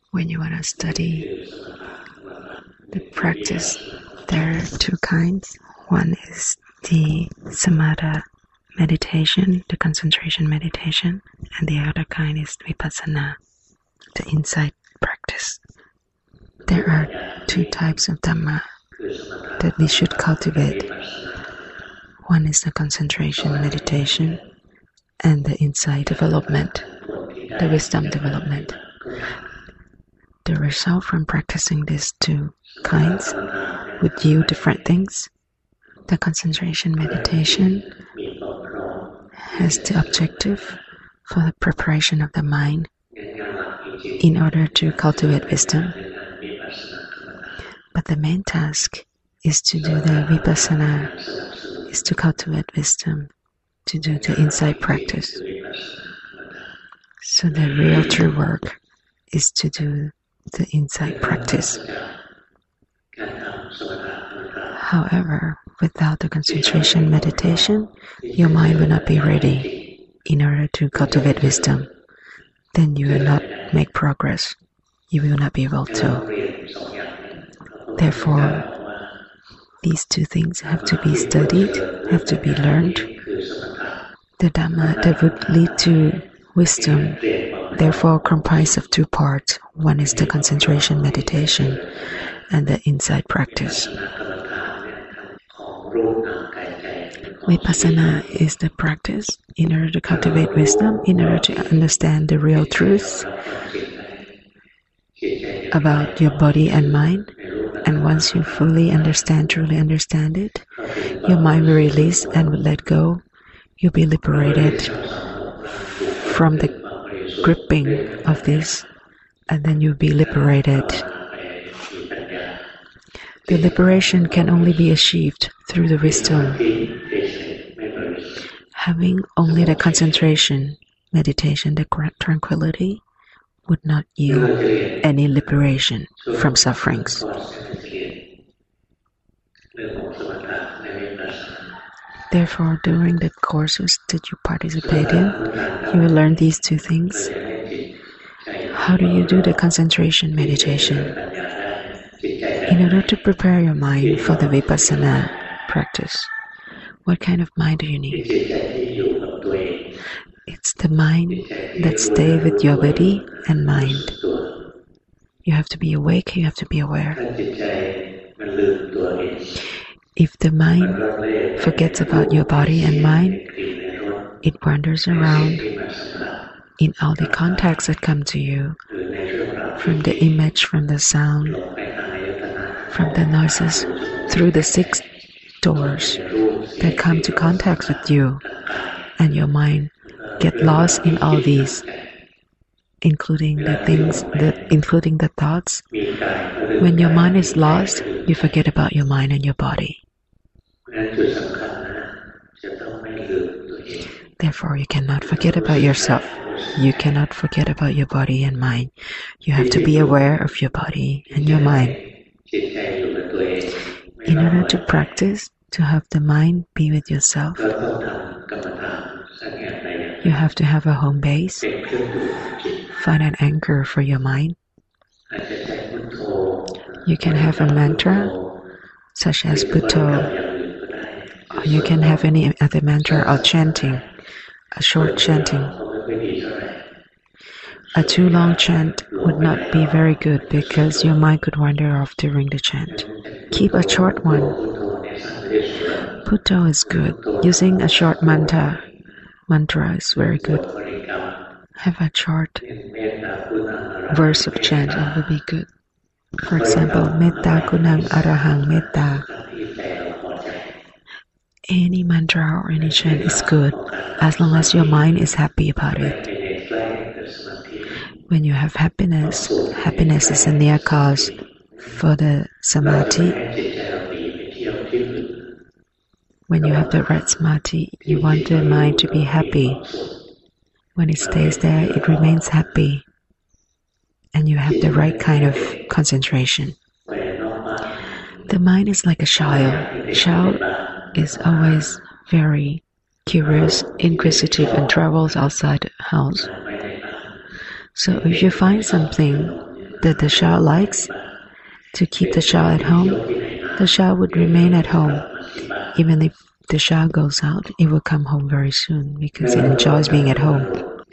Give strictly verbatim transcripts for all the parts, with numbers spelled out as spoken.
when you want to study the practice, there are two kinds. One is the samatha meditation, the concentration meditation, and the other kind is vipassana, the insight practice. There are two types of Dhamma that we should cultivate. One is the concentration meditation and the insight development, the wisdom development. The result from practicing these two kinds would yield different things. The concentration meditation has the objective for the preparation of the mind in order to cultivate wisdom. But the main task is to do the vipassana, is to cultivate wisdom, to do the insight practice. So the real true work is to do the insight practice. However, without the concentration meditation, your mind will not be ready in order to cultivate wisdom. Then you will not make progress. You will not be able to. Therefore, these two things have to be studied, have to be learned. The Dhamma that would lead to wisdom therefore comprise of two parts. One is the concentration meditation and the insight practice. Vipassana is the practice in order to cultivate wisdom, in order to understand the real truth about your body and mind. And once you fully understand, truly understand it, your mind will release and will let go. You'll be liberated from the gripping of this, and then you'll be liberated. The liberation can only be achieved through the wisdom. Having only the concentration, meditation, the tranquility would not yield any liberation from sufferings. Therefore, during the courses that you participate in, you will learn these two things. How do you do the concentration meditation? In order to prepare your mind for the vipassana practice, what kind of mind do you need? It's the mind that stays with your body and mind. You have to be awake, you have to be aware. If the mind forgets about your body and mind, it wanders around in all the contacts that come to you, from the image, from the sound, from the noises, through the six doors that come to contact with you, and your mind get lost in all these, including the things, that, including the thoughts. When your mind is lost, you forget about your mind and your body. Therefore, you cannot forget about yourself. You cannot forget about your body and mind. You have to be aware of your body and your mind. In order to practice, to have the mind be with yourself, you have to have a home base. Find an anchor for your mind. You can have a mantra, such as Bhutto, or you can have any other mantra or chanting, a short chanting. A too long chant would not be very good because your mind could wander off during the chant. Keep a short one. Bhutto is good. Using a short mantra, mantra is very good. Have a short verse of chant, that would be good. For example, Metta Gunang Arahang Metta. Any mantra or any chant is good as long as your mind is happy about it. When you have happiness, happiness is a near cause for the samadhi. When you have the right samadhi, you want the mind to be happy. When it stays there, it remains happy. And you have the right kind of concentration. The mind is like a child. Child is always very curious, inquisitive, and travels outside the house. So if you find something that the child likes, to keep the child at home, the child would remain at home. Even if the child goes out, it will come home very soon because it enjoys being at home.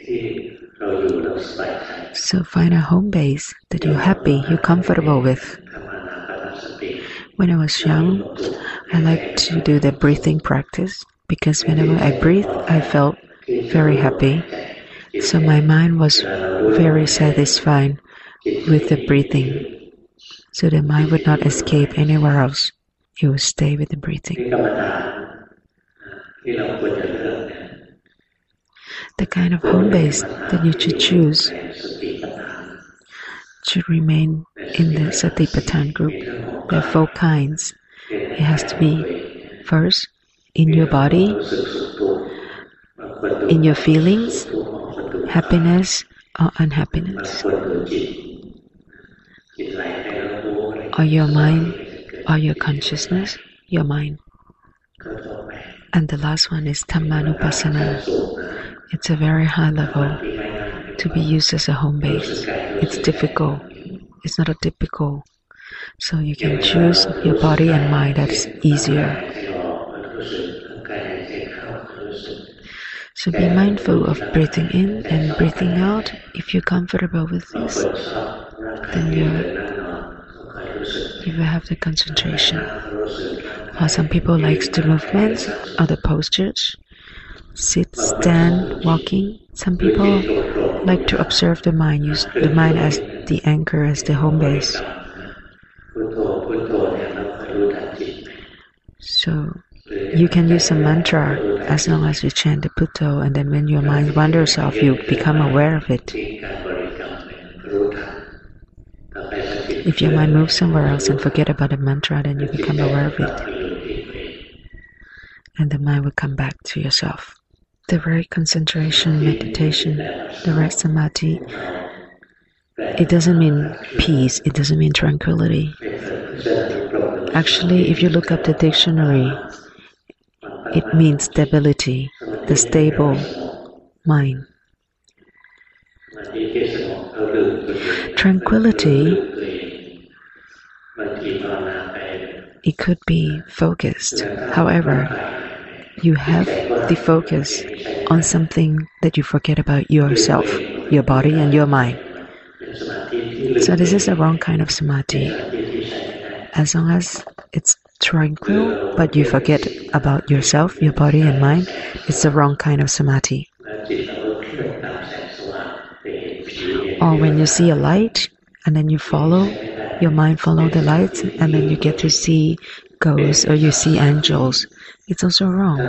So find a home base that you're happy, you're comfortable with. When I was young, I liked to do the breathing practice because whenever I breathed, I felt very happy. So my mind was very satisfied with the breathing. So the mind would not escape anywhere else. It would stay with the breathing. The kind of home base that you should choose should remain in the Satipatthana group. There are four kinds. It has to be first in your body, in your feelings, happiness or unhappiness, or your mind or your consciousness, your mind. And the last one is Dhammanupassana. It's a very high level to be used as a home base. It's difficult. It's not a typical. So you can choose your body and mind. That's easier. So be mindful of breathing in and breathing out. If you're comfortable with this, then you you will have the concentration. Or some people like the movements or the postures. Sit, stand, walking. Some people like to observe the mind, use the mind as the anchor, as the home base. So you can use a mantra as long as you chant the Bhutto, and then when your mind wanders off, you become aware of it. If your mind moves somewhere else and forget about the mantra, then you become aware of it. And the mind will come back to yourself. The right concentration, meditation, the right samadhi, it doesn't mean peace, it doesn't mean tranquility. Actually, if you look up the dictionary, it means stability, the stable mind. Tranquility, it could be focused. However, you have the focus on something that you forget about yourself, your body and your mind. So this is the wrong kind of samadhi. As long as it's tranquil, but you forget about yourself, your body and mind, it's the wrong kind of samadhi. Or when you see a light, and then you follow, your mind follow the light, and then you get to see ghosts or you see angels. It's also wrong.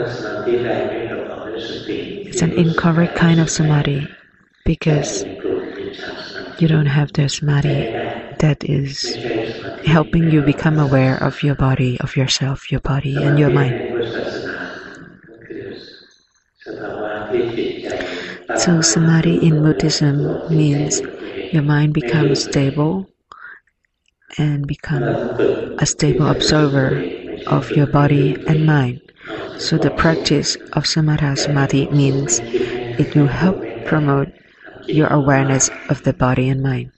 It's an incorrect kind of samadhi because you don't have the samadhi that is helping you become aware of your body, of yourself, your body and your mind. So samadhi in Buddhism means your mind becomes stable and become a stable observer of your body and mind. So the practice of samatha samadhi means it will help promote your awareness of the body and mind.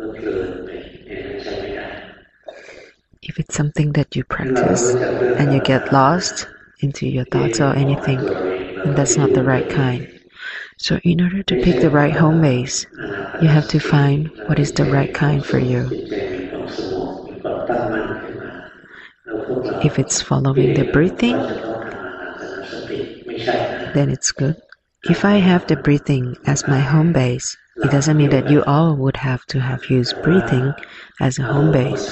If it's something that you practice and you get lost into your thoughts or anything, then that's not the right kind. So in order to pick the right home base, you have to find what is the right kind for you. If it's following the breathing, then it's good. If I have the breathing as my home base, it doesn't mean that you all would have to have used breathing as a home base.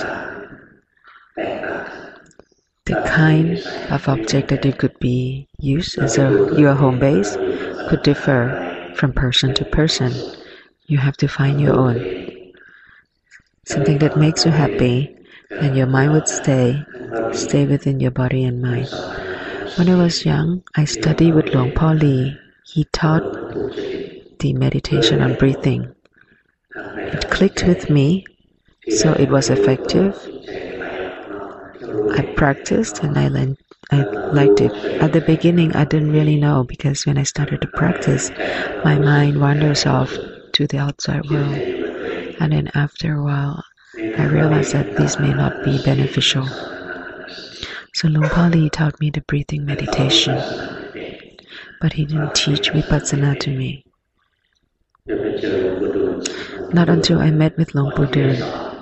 The kind of object that you could be used as a, your home base could differ from person to person. You have to find your own. Something that makes you happy, and your mind would stay, stay within your body and mind. When I was young, I studied with Luang Por Lee. He taught the meditation on breathing. It clicked with me, so it was effective. I practiced and I, learned, I liked it. At the beginning, I didn't really know because when I started to practice, my mind wanders off to the outside world. And then after a while, I realized that this may not be beneficial. So Luang Por Lee taught me the breathing meditation, but he didn't teach Vipassana to me. Not until I met with Luang Por Dun.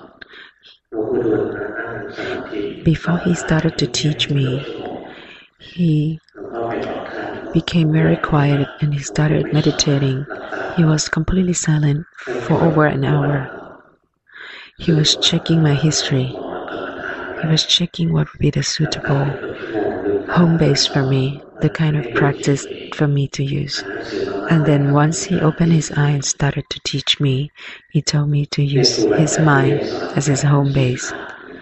Before he started to teach me, he became very quiet and he started meditating. He was completely silent for over an hour. He was checking my history. He was checking what would be the suitable home base for me, the kind of practice for me to use. And then once he opened his eye and started to teach me, he told me to use his mind as his home base.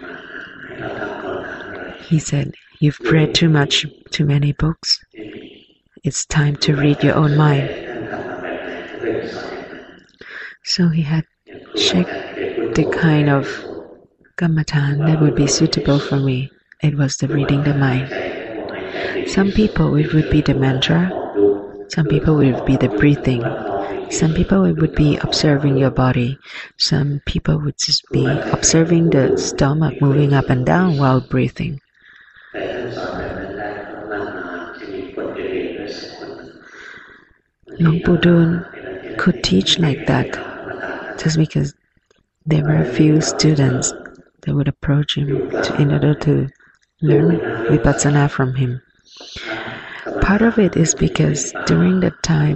He said, "You've read too much, too many books. It's time to read your own mind." So he had checked the kind of Kammatthana that would be suitable for me. It was the reading the mind. Some people it would be the mantra. Some people it would be the breathing. Some people it would be observing your body. Some people would just be observing the stomach moving up and down while breathing. Luang Por Dun could teach like that just because there were a few students that would approach him to, in order to learn Vipassana from him. Part of it is because during that time,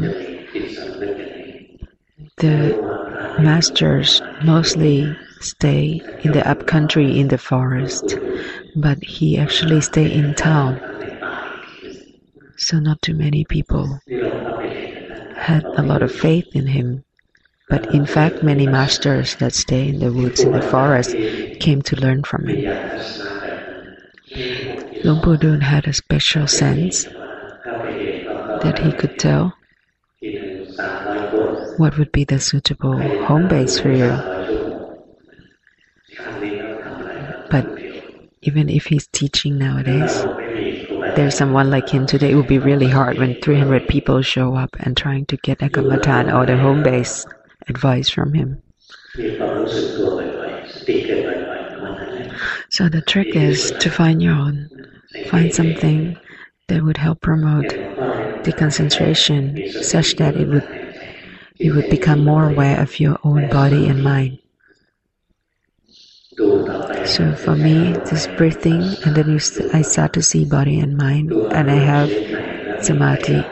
the masters mostly stay in the upcountry in the forest, but he actually stay in town. So not too many people had a lot of faith in him. But in fact, many masters that stay in the woods, in the forest, came to learn from him. Luang Por Dun had a special sense that he could tell what would be the suitable home base for you. But even if he's teaching nowadays, there's someone like him today, it would be really hard when three hundred people show up and trying to get a Kammatthana or the home base advice from him. So the trick is to find your own, find something that would help promote the concentration such that it would you would become more aware of your own body and mind. So for me, this breathing, and then you st- I start to see body and mind, and I have samadhi.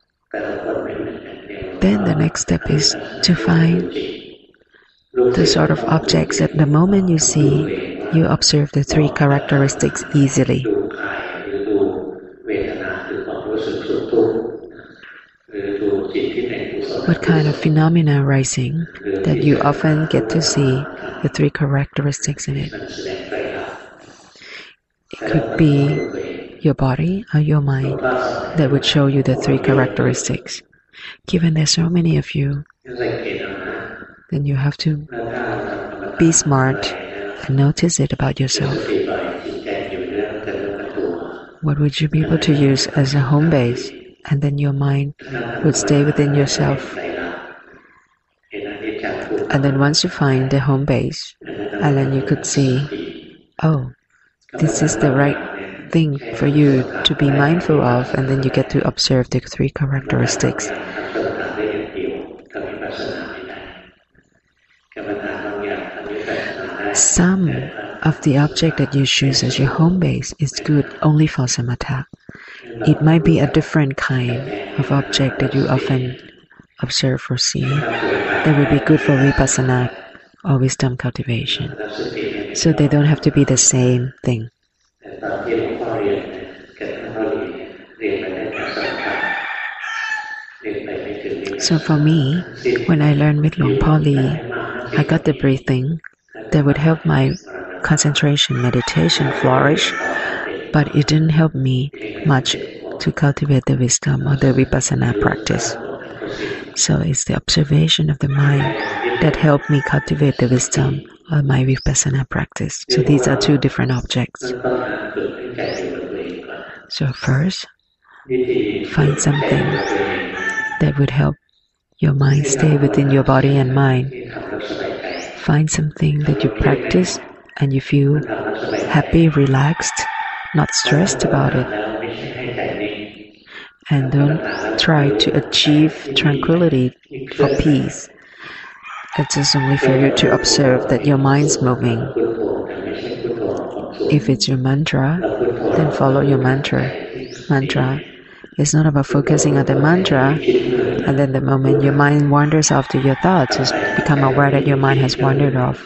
Then the next step is to find the sort of objects that the moment you see, you observe the three characteristics easily. What kind of phenomena arising that you often get to see the three characteristics in it. It could be your body or your mind that would show you the three characteristics. Given there's so many of you, then you have to be smart and notice it about yourself. What would you be able to use as a home base? And then your mind would stay within yourself. And then once you find the home base, and then you could see, oh, this is the right thing for you to be mindful of, and then you get to observe the three characteristics. Some of the object that you choose as your home base is good only for samatha. It might be a different kind of object that you often observe or see that would be good for vipassana or wisdom cultivation. So they don't have to be the same thing. So for me, when I learned with Luang Por Lee, I got the breathing that would help my concentration, meditation flourish, but it didn't help me much to cultivate the wisdom or the vipassana practice. So it's the observation of the mind that helped me cultivate the wisdom of my vipassana practice. So these are two different objects. So first, find something that would help your mind stay within your body and mind. Find something that you practice and you feel happy, relaxed, not stressed about it. And don't try to achieve tranquility for peace. It's just only for you to observe that your mind's moving. If it's your mantra, then follow your mantra. Mantra is not about focusing on the mantra, and then the moment your mind wanders off to your thoughts, just become aware that your mind has wandered off.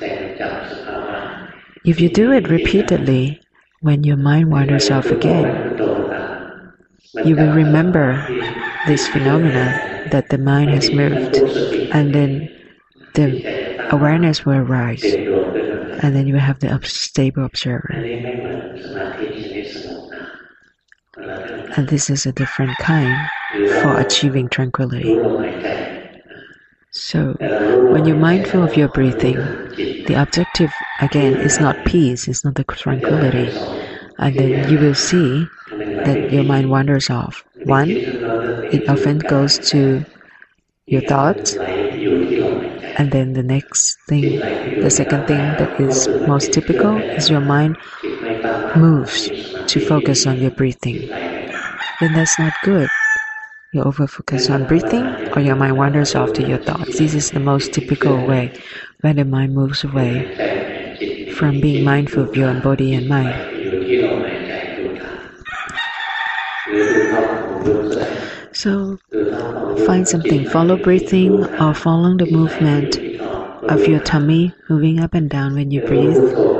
If you do it repeatedly, when your mind wanders off again, you will remember this phenomena that the mind has moved, and then the awareness will arise, and then you will have the stable observer. And this is a different kind for achieving tranquility. So, when you're mindful of your breathing, the objective again is not peace, it's not the tranquility. And then you will see that your mind wanders off. One, it often goes to your thoughts, and then the next thing, the second thing that is most typical is your mind moves to focus on your breathing. Then that's not good. You over-focus on breathing, or your mind wanders off to your thoughts. This is the most typical way where the mind moves away from being mindful of your own body and mind. So, find something. Follow breathing or follow the movement of your tummy moving up and down when you breathe.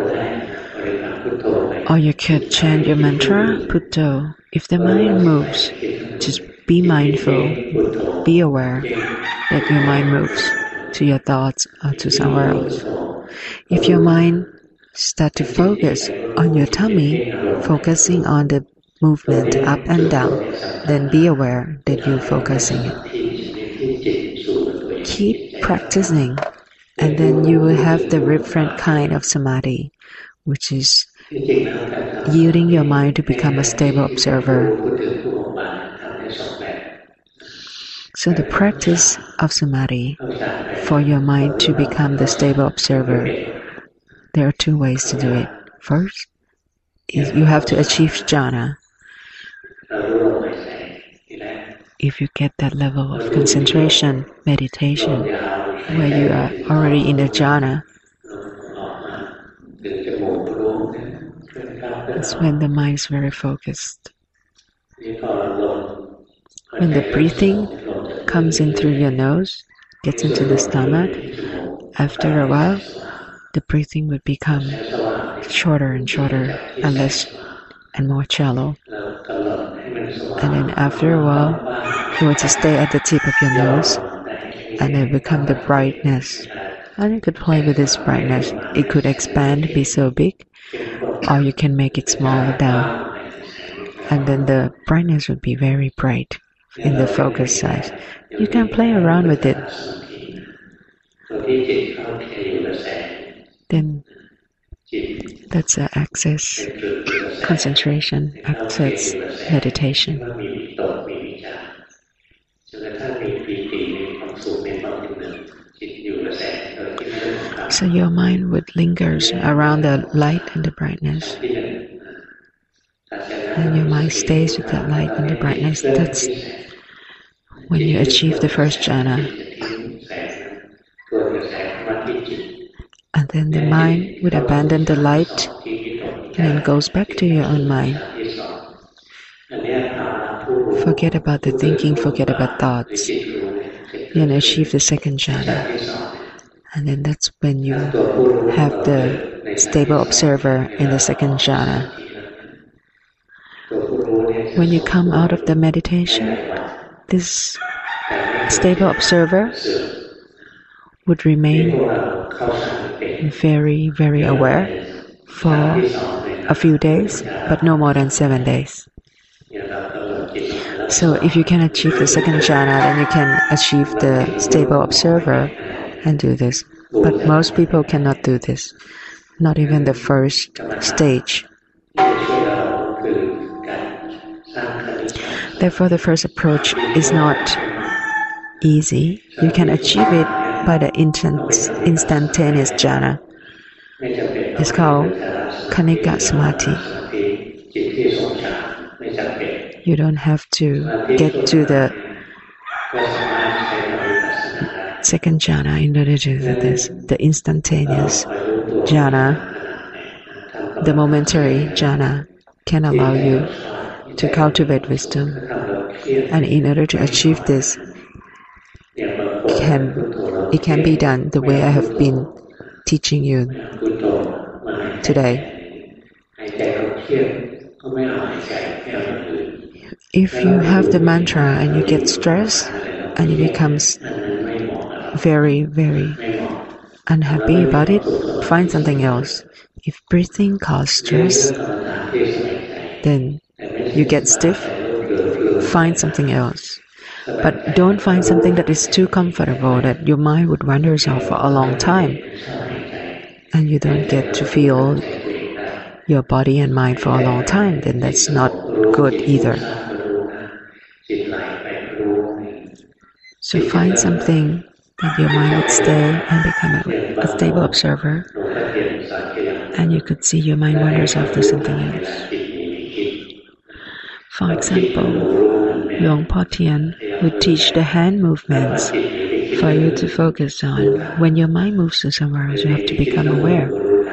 Or you could chant your mantra, Putto. If the mind moves, just be mindful, be aware that your mind moves to your thoughts or to somewhere else. If your mind starts to focus on your tummy, focusing on the movement up and down, then be aware that you're focusing it. Keep practicing, and then you will have the different kind of samadhi, which is yielding your mind to become a stable observer. So the practice of samadhi for your mind to become the stable observer, there are two ways to do it. First, is you have to achieve jhana. If you get that level of concentration, meditation, where you are already in the jhana, that's when the mind is very focused. When the breathing comes in through your nose, gets into the stomach, after a while, the breathing would become shorter and shorter and less and more shallow. And then after a while, you want to stay at the tip of your nose, and then become the brightness. And you could play with this brightness. It could expand, be so big, or you can make it smaller down. And then the brightness would be very bright in the focus size. You can play around with it. Then that's an access concentration, access meditation. So your mind would linger around the light and the brightness. And your mind stays with that light and the brightness. That's when you achieve the first jhana. And then the mind would abandon the light and then goes back to your own mind. Forget about the thinking, forget about thoughts. Then achieve the second jhana. And then that's when you have the stable observer in the second jhana. When you come out of the meditation, this stable observer would remain very, very aware for a few days, but no more than seven days. So if you can achieve the second jhana, then you can achieve the stable observer and do this. But most people cannot do this, not even the first stage. Therefore, the first approach is not easy. You can achieve it by the instant, instantaneous jhana. It's called Khanika Samadhi. You don't have to get to the second jhana in order to do this. The instantaneous jhana, the momentary jhana, can allow you to cultivate wisdom. And in order to achieve this, can, it can be done the way I have been teaching you today. If you have the mantra and you get stressed and it becomes very, very unhappy about it, find something else. If breathing causes stress, then you get stiff, find something else. But don't find something that is too comfortable that your mind would wander off for a long time and you don't get to feel your body and mind for a long time, then that's not good either. So find something that your mind would stay and become a, a stable observer, and you could see your mind wanders off to something else. For example, Luang Por Tien would teach the hand movements for you to focus on. When your mind moves to somewhere else, you have to become aware.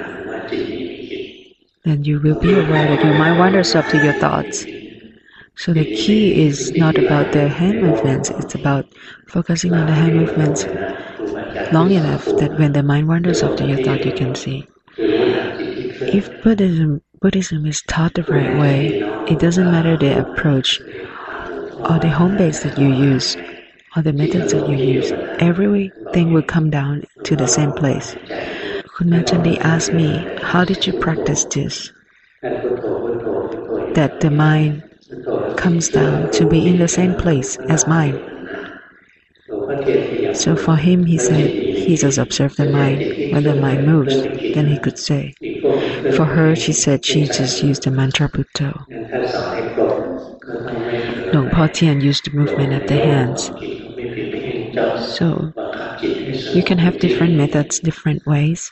Then you will be aware that your mind wanders off to your thoughts. So the key is not about the hand movements, it's about focusing on the hand movements long enough that when the mind wanders off to your thought, you can see. If Buddhism, Buddhism is taught the right way, it doesn't matter the approach or the home base that you use or the methods that you use, everything will come down to the same place. Khun Machandi asked me, how did you practice this? That the mind comes down to be in the same place as mine. So for him, he said, he just observed the mind. When the mind moves, then he could say. For her, she said she just used the mantra Bhutto. Luang Por Tien used the movement of the hands. So you can have different methods, different ways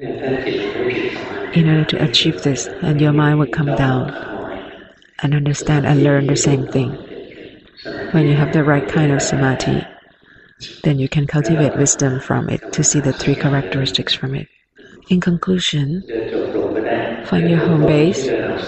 in order to achieve this, and your mind will come down and understand and learn the same thing. When you have the right kind of samadhi, then you can cultivate wisdom from it to see the three characteristics from it. In conclusion, find your home base.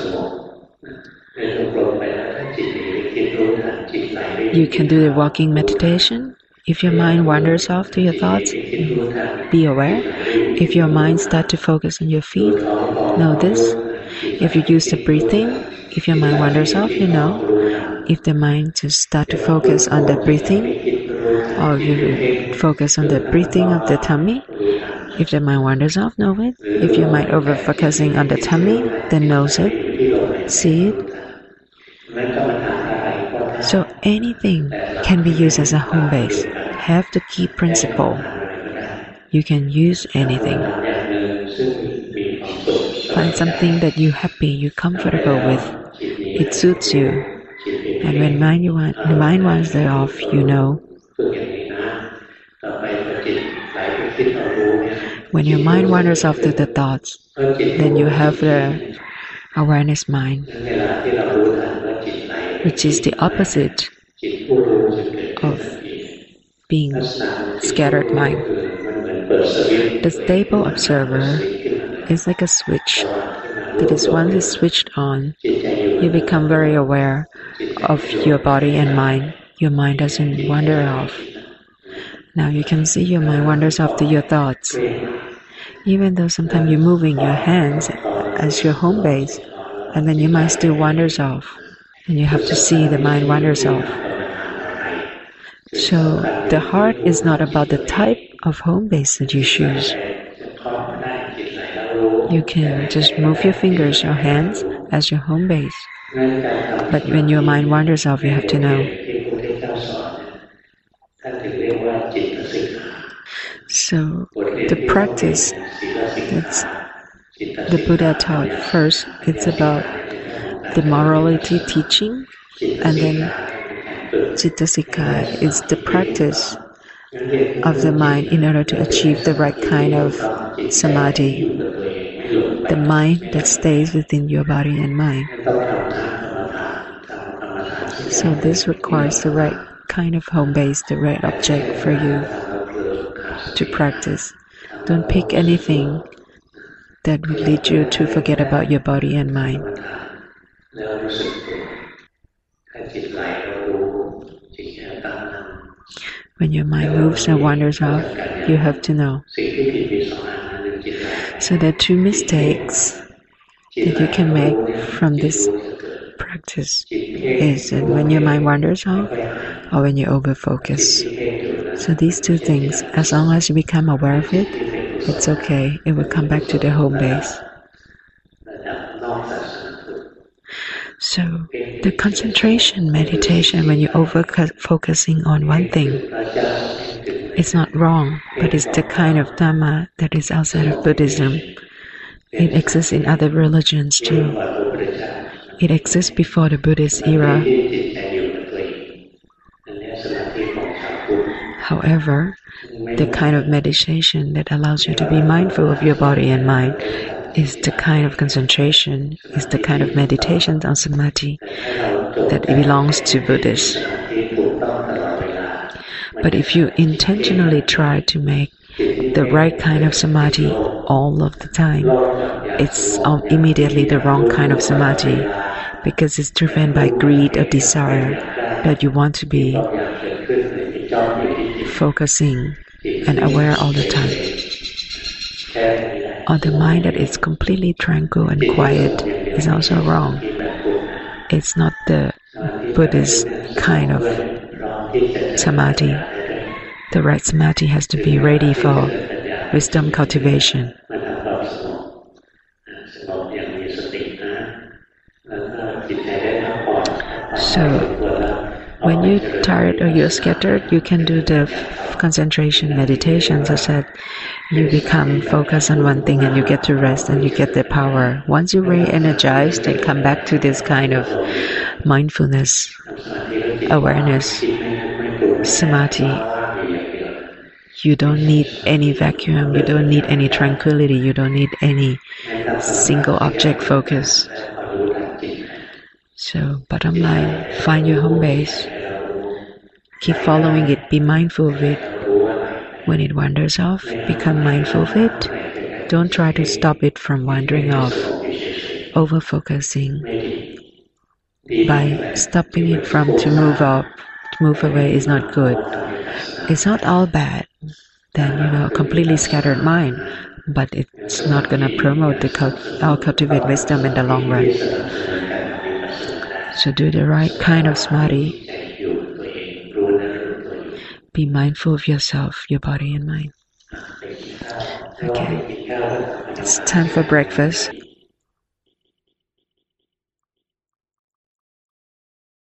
You can do the walking meditation. If your mind wanders off to your thoughts, be aware. If your mind starts to focus on your feet, know this. If you use the breathing, if your mind wanders off, you know. If the mind just start to focus on the breathing, or you focus on the breathing of the tummy, if the mind wanders off, know it. If your mind over focusing on the tummy, then knows it, see it. So anything can be used as a home base. Have the key principle. You can use anything. Find something that you're happy, you're comfortable with. It suits you. And when mind you want, the mind wants that off, you know. When your mind wanders off to the thoughts, then you have the awareness mind, which is the opposite of being scattered mind. The stable observer is like a switch that is once it's switched on, you become very aware of your body and mind. Your mind doesn't wander off. Now you can see your mind wanders off to your thoughts. Even though sometimes you're moving your hands as your home base, and then your mind still wanders off. And you have to see the mind wanders off. So the heart is not about the type of home base that you choose. You can just move your fingers or hands as your home base. But when your mind wanders off, you have to know. So the practice that's the Buddha taught first, it's about the morality teaching, and then Cittasika is the practice of the mind in order to achieve the right kind of samadhi, the mind that stays within your body and mind. So this requires the right kind of home base, the right object for you to practice. Don't pick anything that would lead you to forget about your body and mind. When your mind moves and wanders off, you have to know. So there are two mistakes that you can make from this practice is that when your mind wanders off or when you overfocus. So these two things, as long as you become aware of it, it's okay. It will come back to the home base. So the concentration meditation, when you're over focusing on one thing, it's not wrong, but it's the kind of Dhamma that is outside of Buddhism. It exists in other religions too. It exists before the Buddhist era. However, the kind of meditation that allows you to be mindful of your body and mind is the kind of concentration, is the kind of meditation on samadhi that belongs to Buddhists. But if you intentionally try to make the right kind of samadhi all of the time, it's immediately the wrong kind of samadhi because it's driven by greed or desire that you want to be focusing and aware all the time. Or the mind that is completely tranquil and quiet is also wrong. It's not the Buddhist kind of samadhi. The right samadhi has to be ready for wisdom cultivation. So, when you're tired or you're scattered, you can do the concentration meditation such that you become focused on one thing and you get to rest and you get the power. Once you're re-energized and come back to this kind of mindfulness, awareness, samadhi, you don't need any vacuum, you don't need any tranquility, you don't need any single object focus. So, bottom line, find your home base. Keep following it, be mindful of it. When it wanders off, become mindful of it. Don't try to stop it from wandering off. Over-focusing by stopping it from to move up, to move away is not good. It's not all bad. Then, you know, completely scattered mind, but it's not going to promote the cult- our cultivate wisdom in the long run. So do the right kind of samadhi. Be mindful of yourself, your body and mind. Okay, it's time for breakfast.